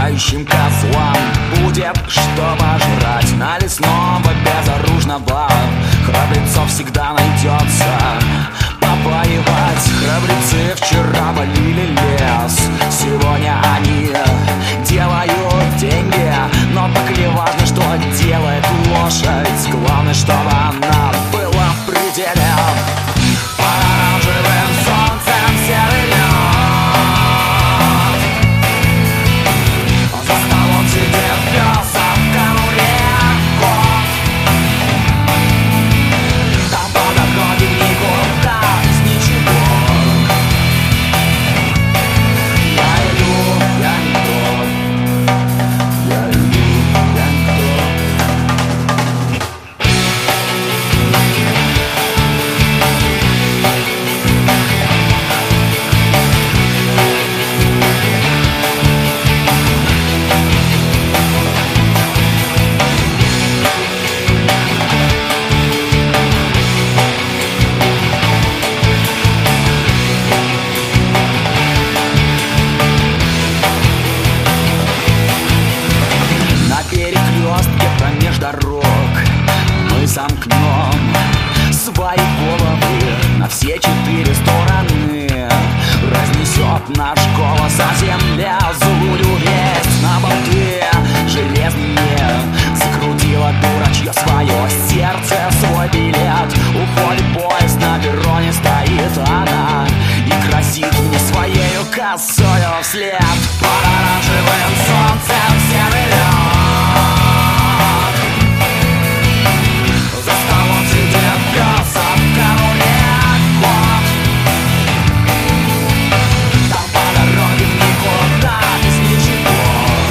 лающим козлам будет что пожрать. На лесного безоружного храбрецов всегда найдется повоевать. Храбрецы вчера полили лес, сегодня они делают деньги. Но так ли важно, что делает лошадь? Главное, чтобы она была в пределе. Под оранжевым солнцем серый лед, за столом сидит пес, а в конуре кот. Там по дороге никуда без ничего. Я иду, я не тот. Я иду, я не тот. На перекрестке промеж дорог мы замкнем свои головы на все четыре стороны. Разнесет наш голос, а земля злую весть на болты железные. Закрутила дурачье свое сердце, свой билет. Уходит поезд, на перроне стоит она и грозит мне своею косою вслед. Под оранжевым солнцем серый лед, за столом сидит пес, а в конуре кот. Там по дороге никуда без ничего.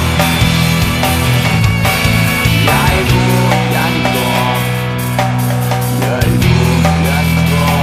Я иду, я не тот. Я иду, я не тот.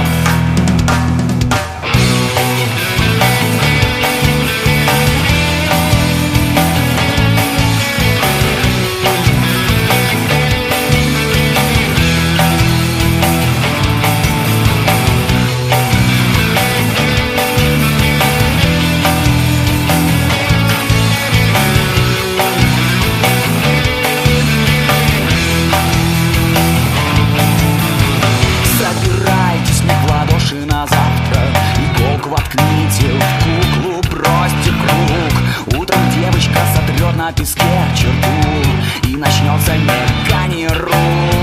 Собирайтесь мне в ладоши на завтра, иголку воткните в куклу, бросьте круг. Утром девочка сотрет на песке черту, и начнется мелькание рук.